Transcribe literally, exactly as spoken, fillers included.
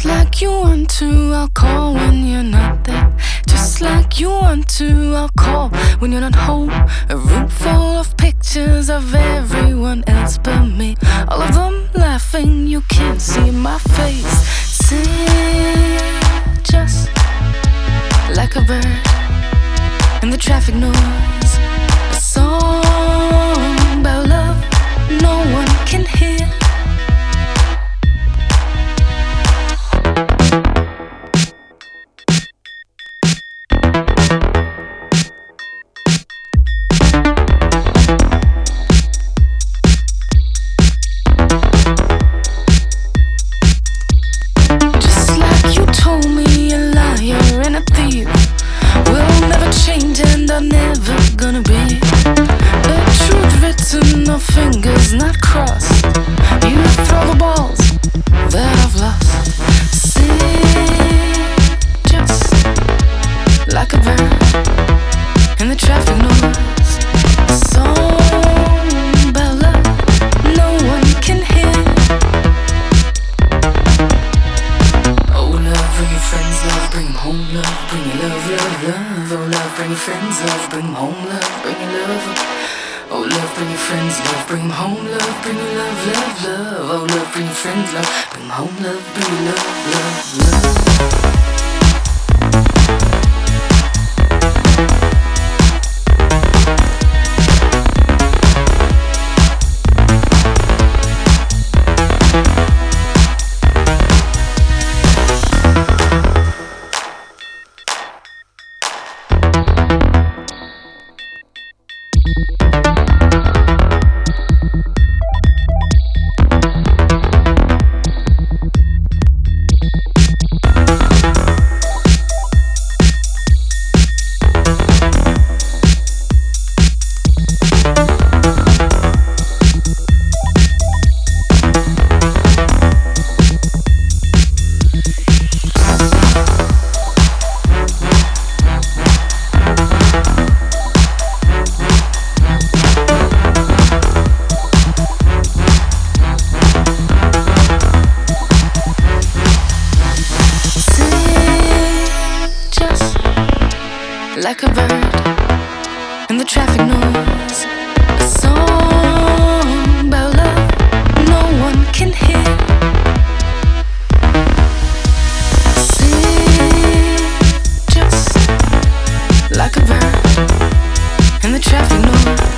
Just like you want to, I'll call when you're not there. Just like you want to, I'll call when you're not home. A room full of pictures of everyone else but me. All of them laughing, you can't see my face. Sing just like a bird in the traffic noise. A song about love no one can hear. Fingers not crossed. You throw the balls that I've lost. Sing just like a bird in the traffic noise. A song about love no one can hear. Oh love, bring your friends, love, bring them home, love, bring your love, love, love. Oh love, bring your friends, love, bring them home, love, bring your love. Oh love, bring your friends, love, bring them home, love, bring your love, love, love. Oh love, bring your friends, love, bring them home, love, bring your love, love, love. Like a bird in the traffic noise. A song about love no one can hear. Sing just like a bird in the traffic noise.